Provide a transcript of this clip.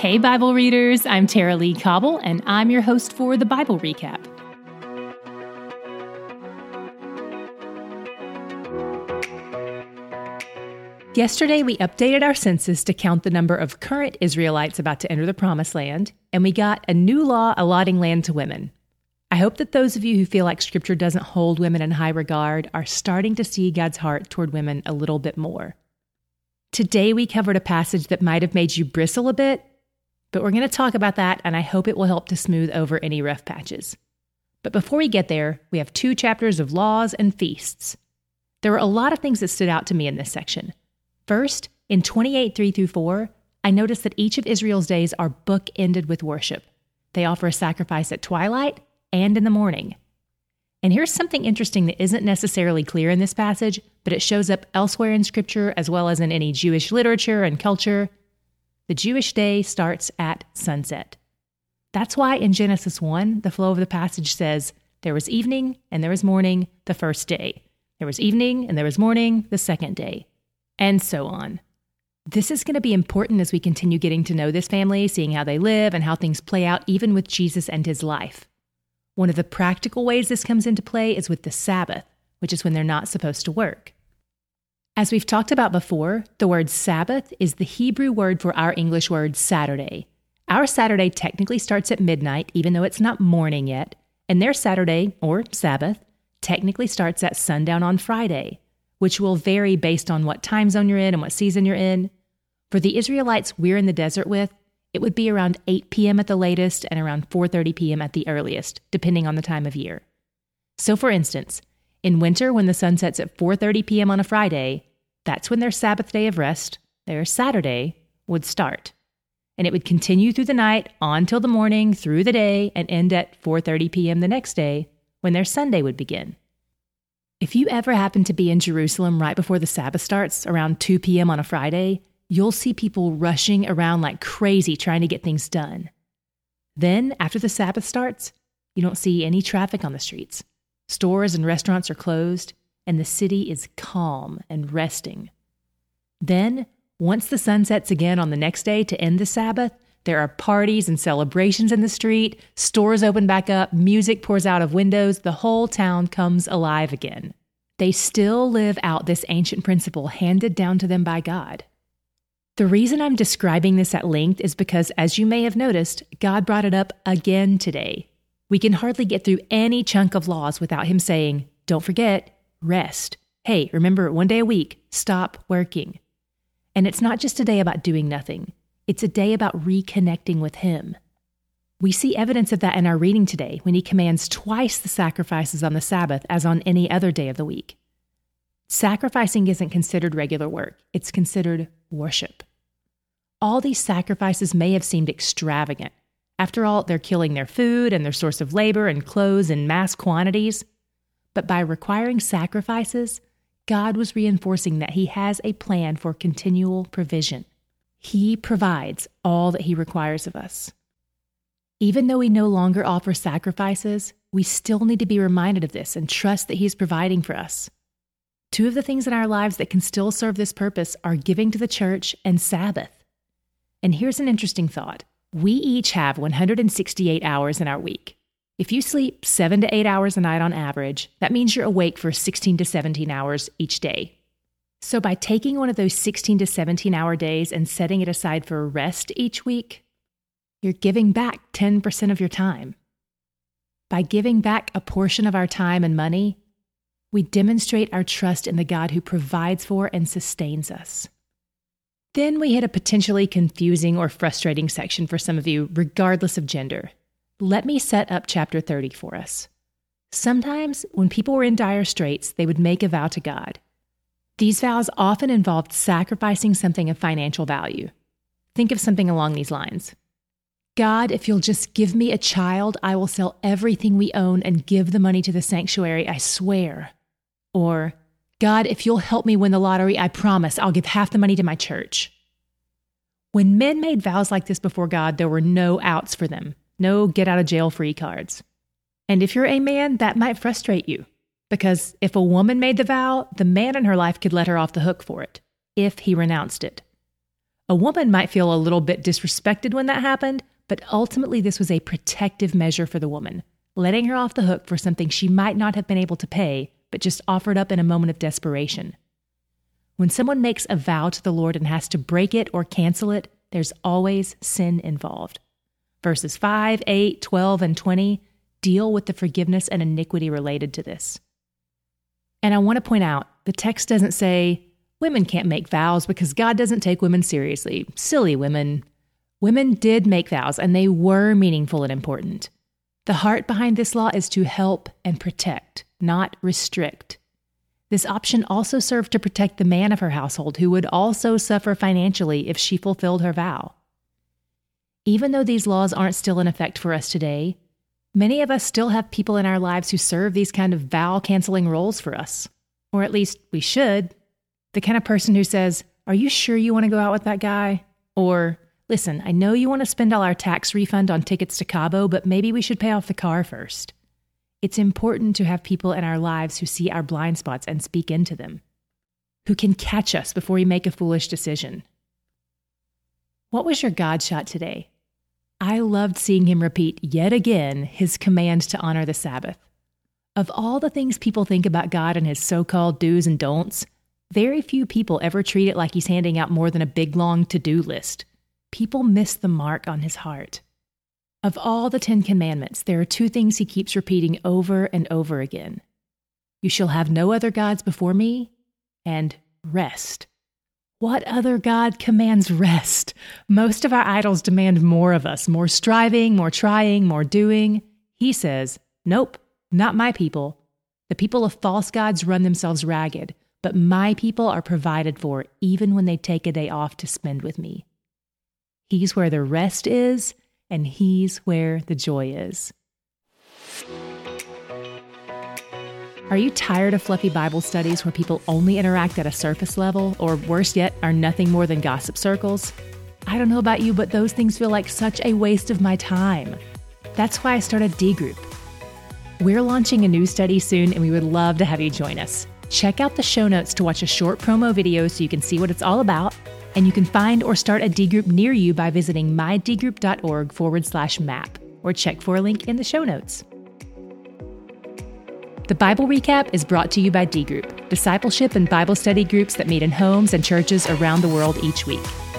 Hey, Bible readers, I'm Tara Lee Cobble, and I'm your host for the Bible Recap. Yesterday, we updated our census to count the number of current Israelites about to enter the Promised Land, and we got a new law allotting land to women. I hope that those of you who feel like Scripture doesn't hold women in high regard are starting to see God's heart toward women a little bit more. Today, we covered a passage that might have made you bristle a bit, but we're going to talk about that, and I hope it will help to smooth over any rough patches. But before we get there, we have 2 chapters of laws and feasts. There were a lot of things that stood out to me in this section. First, in 28:3-4, I noticed that each of Israel's days are book-ended with worship. They offer a sacrifice at twilight and in the morning. And here's something interesting that isn't necessarily clear in this passage, but it shows up elsewhere in Scripture as well as in any Jewish literature and culture. The Jewish day starts at sunset. That's why in Genesis 1, the flow of the passage says, there was evening and there was morning the first day. There was evening and there was morning the second day. And so on. This is going to be important as we continue getting to know this family, seeing how they live and how things play out even with Jesus and his life. One of the practical ways this comes into play is with the Sabbath, which is when they're not supposed to work. As we've talked about before, the word Sabbath is the Hebrew word for our English word Saturday. Our Saturday technically starts at midnight, even though it's not morning yet, and their Saturday, or Sabbath, technically starts at sundown on Friday, which will vary based on what time zone you're in and what season you're in. For the Israelites we're in the desert with, it would be around 8 p.m. at the latest and around 4:30 p.m. at the earliest, depending on the time of year. So for instance, in winter when the sun sets at 4:30 p.m. on a Friday, that's when their Sabbath day of rest, their Saturday, would start. And it would continue through the night, on till the morning, through the day, and end at 4:30 p.m. the next day, when their Sunday would begin. If you ever happen to be in Jerusalem right before the Sabbath starts, around 2 p.m. on a Friday, you'll see people rushing around like crazy trying to get things done. Then, after the Sabbath starts, you don't see any traffic on the streets. Stores and restaurants are closed, and the city is calm and resting. Then, once the sun sets again on the next day to end the Sabbath, there are parties and celebrations in the street, stores open back up, music pours out of windows, the whole town comes alive again. They still live out this ancient principle handed down to them by God. The reason I'm describing this at length is because, as you may have noticed, God brought it up again today. We can hardly get through any chunk of laws without him saying, don't forget, rest. Hey, remember, 1 day a week, stop working. And it's not just a day about doing nothing. It's a day about reconnecting with him. We see evidence of that in our reading today when he commands twice the sacrifices on the Sabbath as on any other day of the week. Sacrificing isn't considered regular work. It's considered worship. All these sacrifices may have seemed extravagant. After all, they're killing their food and their source of labor and clothes in mass quantities. But by requiring sacrifices, God was reinforcing that he has a plan for continual provision. He provides all that he requires of us. Even though we no longer offer sacrifices, we still need to be reminded of this and trust that he's providing for us. 2 of the things in our lives that can still serve this purpose are giving to the church and Sabbath. And here's an interesting thought. We each have 168 hours in our week. If you sleep 7 to 8 hours a night on average, that means you're awake for 16 to 17 hours each day. So by taking one of those 16 to 17 hour days and setting it aside for rest each week, you're giving back 10% of your time. By giving back a portion of our time and money, we demonstrate our trust in the God who provides for and sustains us. Then we hit a potentially confusing or frustrating section for some of you, regardless of gender. Let me set up chapter 30 for us. Sometimes, when people were in dire straits, they would make a vow to God. These vows often involved sacrificing something of financial value. Think of something along these lines. God, if you'll just give me a child, I will sell everything we own and give the money to the sanctuary, I swear. Or, God, if you'll help me win the lottery, I promise I'll give half the money to my church. When men made vows like this before God, there were no outs for them, no get-out-of-jail-free cards. And if you're a man, that might frustrate you. Because if a woman made the vow, the man in her life could let her off the hook for it, if he renounced it. A woman might feel a little bit disrespected when that happened, but ultimately this was a protective measure for the woman, letting her off the hook for something she might not have been able to pay, but just offered up in a moment of desperation. When someone makes a vow to the Lord and has to break it or cancel it, there's always sin involved. Verses 5, 8, 12, and 20 deal with the forgiveness and iniquity related to this. And I want to point out, the text doesn't say, women can't make vows because God doesn't take women seriously. Silly women. Women did make vows, and they were meaningful and important. The heart behind this law is to help and protect, not restrict. This option also served to protect the man of her household, who would also suffer financially if she fulfilled her vow. Even though these laws aren't still in effect for us today, many of us still have people in our lives who serve these kind of vow-canceling roles for us. Or at least we should. The kind of person who says, "Are you sure you want to go out with that guy?" Or, "Listen, I know you want to spend all our tax refund on tickets to Cabo, but maybe we should pay off the car first." It's important to have people in our lives who see our blind spots and speak into them, who can catch us before we make a foolish decision. What was your God shot today? I loved seeing him repeat yet again his command to honor the Sabbath. Of all the things people think about God and his so-called do's and don'ts, very few people ever treat it like he's handing out more than a big long to-do list. People miss the mark on his heart. Of all the 10 commandments, there are 2 things he keeps repeating over and over again. You shall have no other gods before me, and rest. What other God commands rest? Most of our idols demand more of us, more striving, more trying, more doing. He says, nope, not my people. The people of false gods run themselves ragged, but my people are provided for even when they take a day off to spend with me. He's where the rest is, and he's where the joy is. Are you tired of fluffy Bible studies where people only interact at a surface level, or worse yet, are nothing more than gossip circles? I don't know about you, but those things feel like such a waste of my time. That's why I started D Group. We're launching a new study soon, and we would love to have you join us. Check out the show notes to watch a short promo video so you can see what it's all about. And you can find or start a D Group near you by visiting mydgroup.org/map, or check for a link in the show notes. The Bible Recap is brought to you by D Group, discipleship and Bible study groups that meet in homes and churches around the world each week.